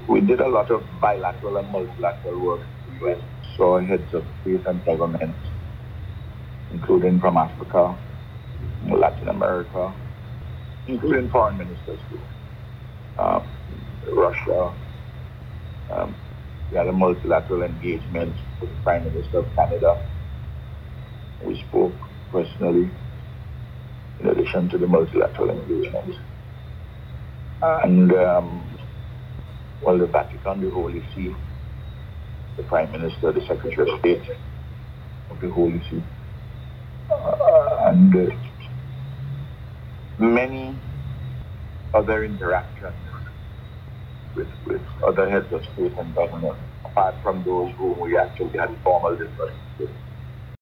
We did a lot of bilateral and multilateral work. We went, saw heads of state and government, including from Africa, Latin America, including foreign ministers too. Russia. Um, we had a multilateral engagement with the Prime Minister of Canada. We spoke personally, in addition to the multilateral engagement. And, the Vatican, the Holy See, the Prime Minister, the Secretary of State of the Holy See, and many other interactions with other heads of state and government, apart from those whom we actually had formal discussions with.